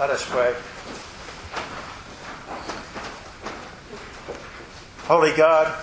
Let us pray. Holy God,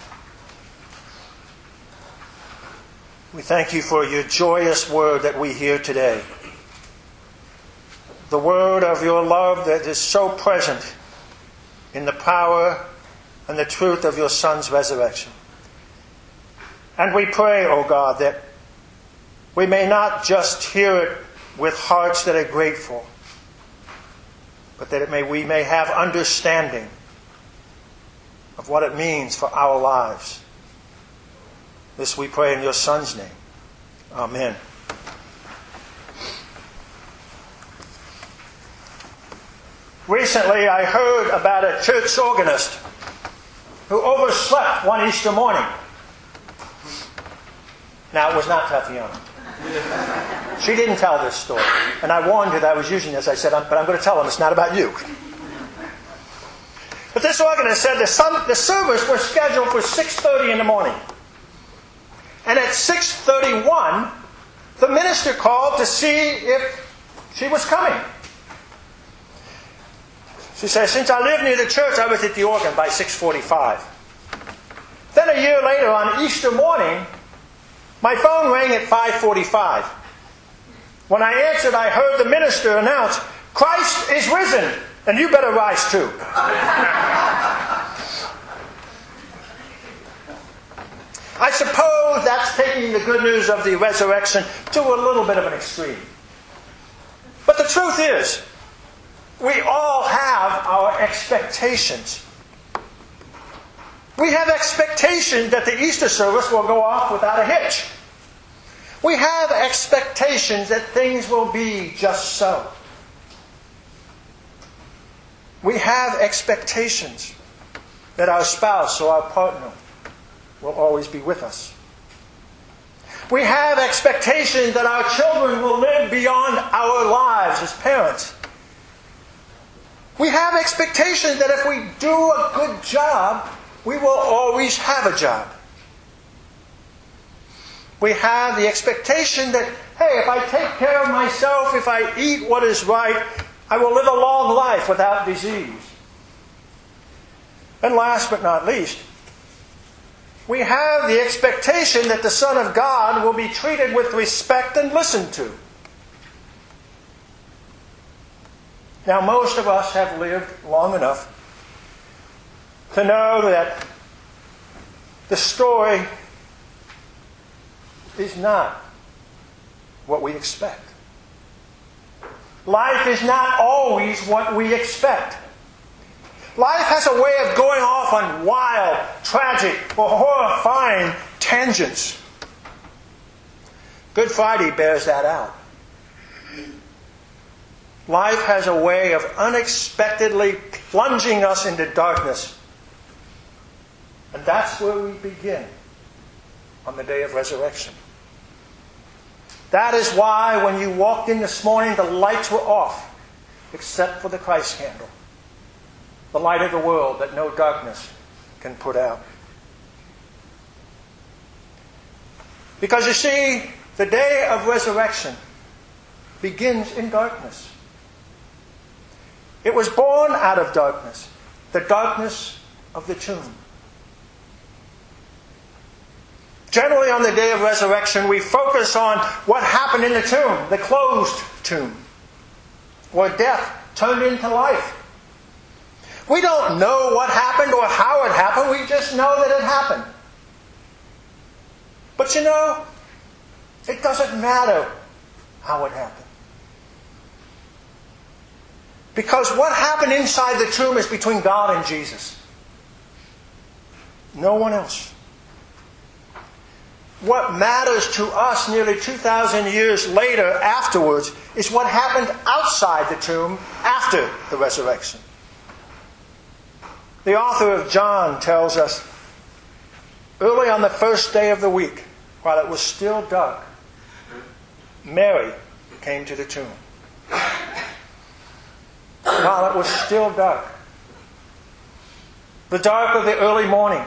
we thank you for your joyous word that we hear today. The word of your love that is so present in the power and the truth of your Son's resurrection. And we pray, O God, that we may not just hear it with hearts that are grateful, but that we may have understanding of what it means for our lives. This we pray in your Son's name. Amen. Recently, I heard about a church organist who overslept one Easter morning. Now, it was not Tatiana. She didn't tell this story. And I warned her that I was using this. I said, but I'm going to tell them it's not about you. But this organist said the service was scheduled for 6:30 in the morning. And at 6:31, the minister called to see if she was coming. She said, since I live near the church, I was at the organ by 6:45. Then a year later, on Easter morning, my phone rang at 5:45. When I answered, I heard the minister announce, Christ is risen, and you better rise too. I suppose that's taking the good news of the resurrection to a little bit of an extreme. But the truth is, we all have our expectations. We have expectations that the Easter service will go off without a hitch. We have expectations that things will be just so. We have expectations that our spouse or our partner will always be with us. We have expectations that our children will live beyond our lives as parents. We have expectations that if we do a good job, we will always have a job. We have the expectation that, hey, if I take care of myself, if I eat what is right, I will live a long life without disease. And last but not least, we have the expectation that the Son of God will be treated with respect and listened to. Now, most of us have lived long enough to know that the story is not what we expect. Life is not always what we expect. Life has a way of going off on wild, tragic, or horrifying tangents. Good Friday bears that out. Life has a way of unexpectedly plunging us into darkness. And that's where we begin on the day of resurrection. That is why when you walked in this morning, the lights were off, except for the Christ candle, the light of the world that no darkness can put out. Because you see, the day of resurrection begins in darkness. It was born out of darkness, the darkness of the tomb. Generally, on the day of resurrection, we focus on what happened in the tomb, the closed tomb, where death turned into life. We don't know what happened or how it happened. We just know that it happened. But you know, it doesn't matter how it happened. Because what happened inside the tomb is between God and Jesus. No one else. What matters to us nearly 2,000 years later afterwards is what happened outside the tomb after the resurrection. The author of John tells us, early on the first day of the week, while it was still dark, Mary came to the tomb. While it was still dark, the dark of the early morning,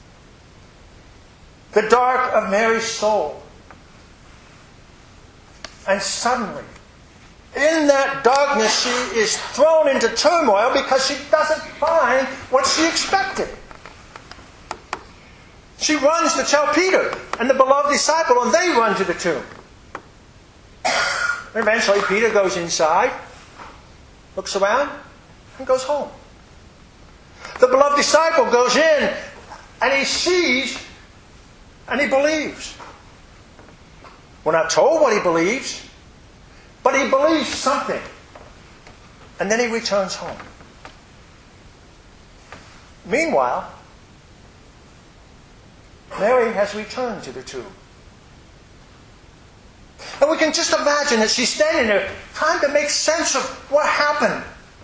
the dark of Mary's soul. And suddenly, in that darkness, she is thrown into turmoil because she doesn't find what she expected. She runs to tell Peter and the beloved disciple, and they run to the tomb. Eventually, Peter goes inside, looks around, and goes home. The beloved disciple goes in, and he sees, and he believes. We're not told what he believes, but he believes something. And then he returns home. Meanwhile, Mary has returned to the tomb. And we can just imagine that she's standing there trying to make sense of what happened.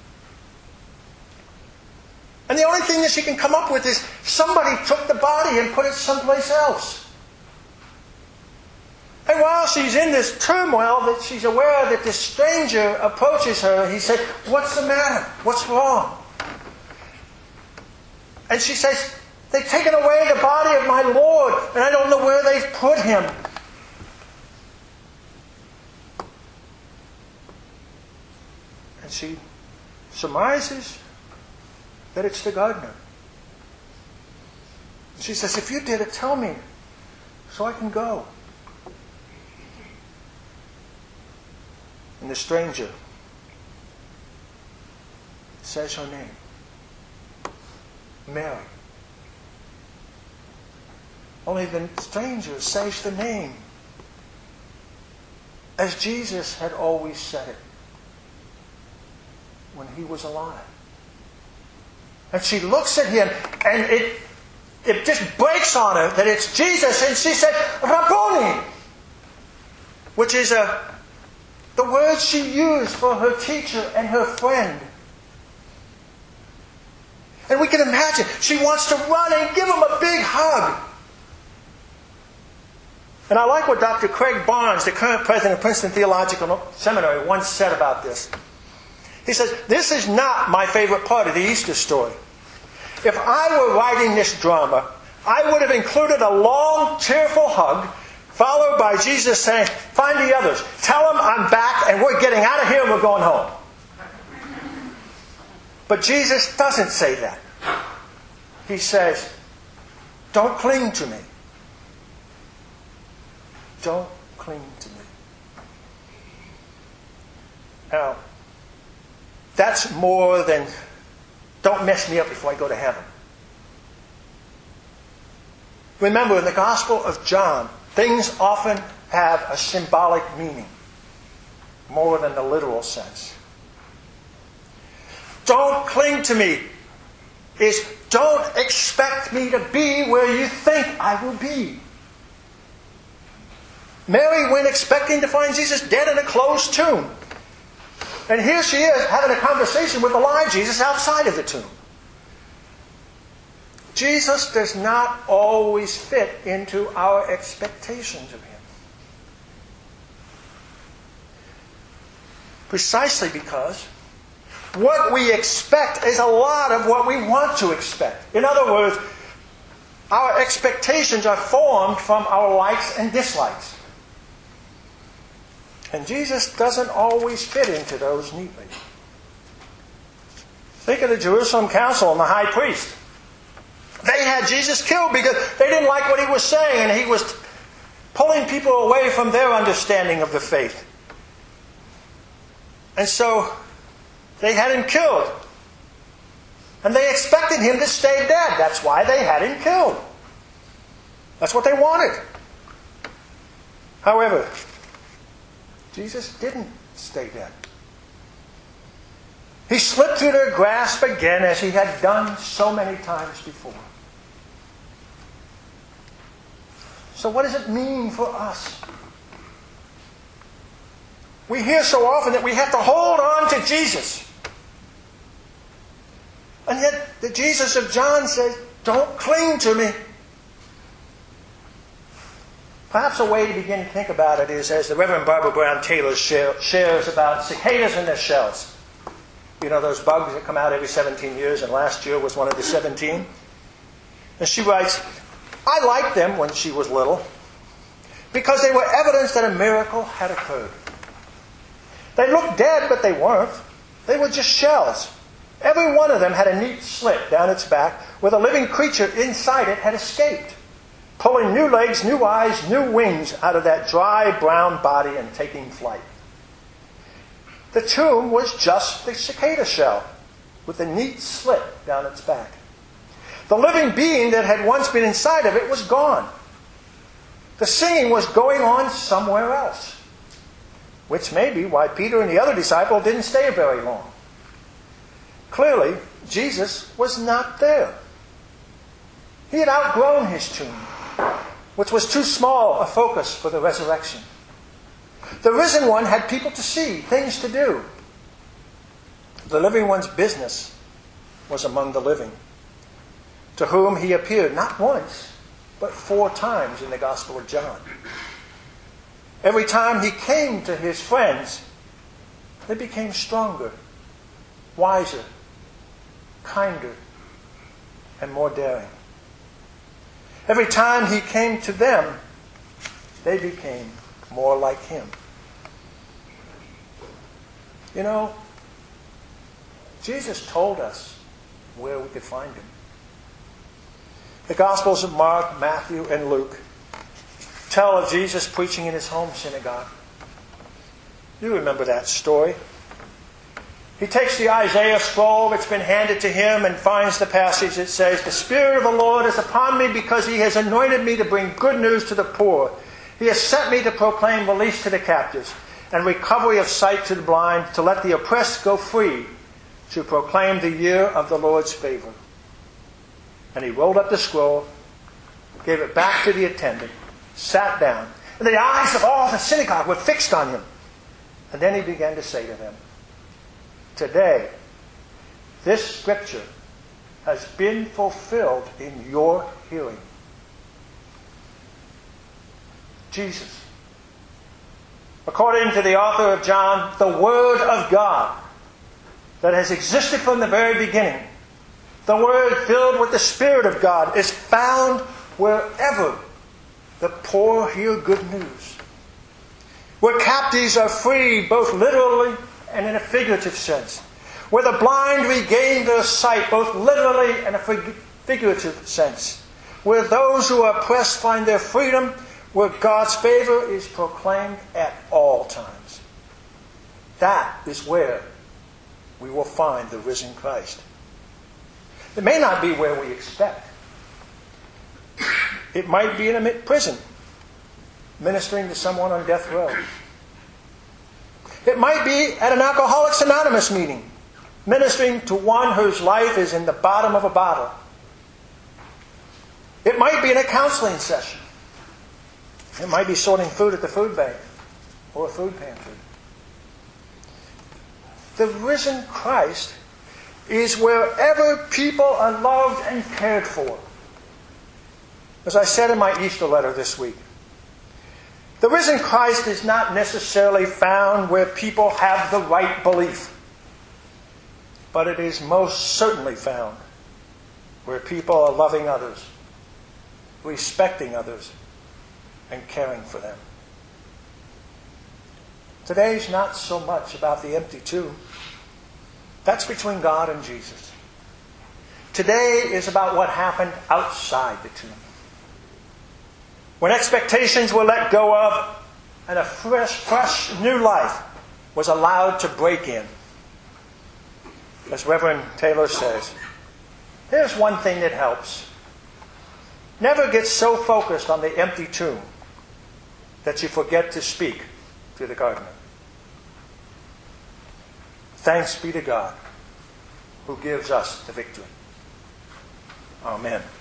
And the only thing that she can come up with is somebody took the body and put it someplace else. And while she's in this turmoil, that she's aware that this stranger approaches her. He said, "What's the matter? What's wrong?" And she says, "They've taken away the body of my Lord, and I don't know where they've put him." And she surmises that it's the gardener. She says, "If you did it, tell me so I can go." And the stranger says her name, Mary. Only the stranger says the name as Jesus had always said it when he was alive. And she looks at him, and it just breaks on her that it's Jesus. And she said, "Rabboni," which is the word she used for her teacher and her friend. And we can imagine she wants to run and give him a big hug. And I like what Dr. Craig Barnes, the current president of Princeton Theological Seminary, once said about this. He says, "This is not my favorite part of the Easter story. If I were writing this drama, I would have included a long, tearful hug, followed by Jesus saying, 'Find the others. Tell them I'm back and we're getting out of here and we're going home.'" But Jesus doesn't say that. He says, "Don't cling to me. Don't cling to me." Now, that's more than, "Don't mess me up before I go to heaven." Remember, in the Gospel of John, things often have a symbolic meaning, more than the literal sense. "Don't cling to me" is, don't expect me to be where you think I will be. Mary went expecting to find Jesus dead in a closed tomb. And here she is having a conversation with the live Jesus outside of the tomb. Jesus does not always fit into our expectations of him. Precisely because what we expect is a lot of what we want to expect. In other words, our expectations are formed from our likes and dislikes. And Jesus doesn't always fit into those neatly. Think of the Jerusalem Council and the high priest. They had Jesus killed because they didn't like what he was saying, and he was pulling people away from their understanding of the faith. And so they had him killed. And they expected him to stay dead. That's why they had him killed. That's what they wanted. However, Jesus didn't stay dead. He slipped through their grasp again, as he had done so many times before. So what does it mean for us? We hear so often that we have to hold on to Jesus. And yet the Jesus of John says, "Don't cling to me." Perhaps a way to begin to think about it is, as the Reverend Barbara Brown Taylor shares about cicadas and their shells. You know, those bugs that come out every 17 years, and last year was one of the 17. And she writes, "I liked them when she was little because they were evidence that a miracle had occurred. They looked dead, but they weren't. They were just shells. Every one of them had a neat slit down its back where the living creature inside it had escaped, pulling new legs, new eyes, new wings out of that dry brown body and taking flight. The tomb was just the cicada shell with a neat slit down its back. The living being that had once been inside of it was gone. The singing was going on somewhere else, which may be why Peter and the other disciple didn't stay very long. Clearly, Jesus was not there. He had outgrown his tomb, which was too small a focus for the resurrection. The risen one had people to see, things to do. The living one's business was among the living, to whom he appeared not once, but 4 times in the Gospel of John. Every time he came to his friends, they became stronger, wiser, kinder, and more daring. Every time he came to them, they became more like him. You know, Jesus told us where we could find him. The Gospels of Mark, Matthew, and Luke tell of Jesus preaching in his home synagogue. You remember that story. He takes the Isaiah scroll that's been handed to him and finds the passage that says, "The Spirit of the Lord is upon me because he has anointed me to bring good news to the poor. He has sent me to proclaim release to the captives and recovery of sight to the blind, to let the oppressed go free, to proclaim the year of the Lord's favor." And he rolled up the scroll, gave it back to the attendant, sat down, and the eyes of all the synagogue were fixed on him. And then he began to say to them, "Today, this scripture has been fulfilled in your hearing." Jesus, according to the author of John, the Word of God that has existed from the very beginning, the Word filled with the Spirit of God, is found wherever the poor hear good news, where captives are free, both literally and in a figurative sense, where the blind regain their sight, both literally and a figurative sense, where those who are oppressed find their freedom, where God's favor is proclaimed at all times. That is where we will find the risen Christ. It may not be where we expect. It might be in a prison, ministering to someone on death row. It might be at an Alcoholics Anonymous meeting, ministering to one whose life is in the bottom of a bottle. It might be in a counseling session. It might be sorting food at the food bank or a food pantry. The risen Christ is wherever people are loved and cared for. As I said in my Easter letter this week, the risen Christ is not necessarily found where people have the right belief, but it is most certainly found where people are loving others, respecting others, and caring for them. Today's not so much about the empty tomb. That's between God and Jesus. Today is about what happened outside the tomb, when expectations were let go of and a fresh new life was allowed to break in. As Reverend Taylor says, here's one thing that helps. Never get so focused on the empty tomb that you forget to speak to the gardener. Thanks be to God who gives us the victory. Amen.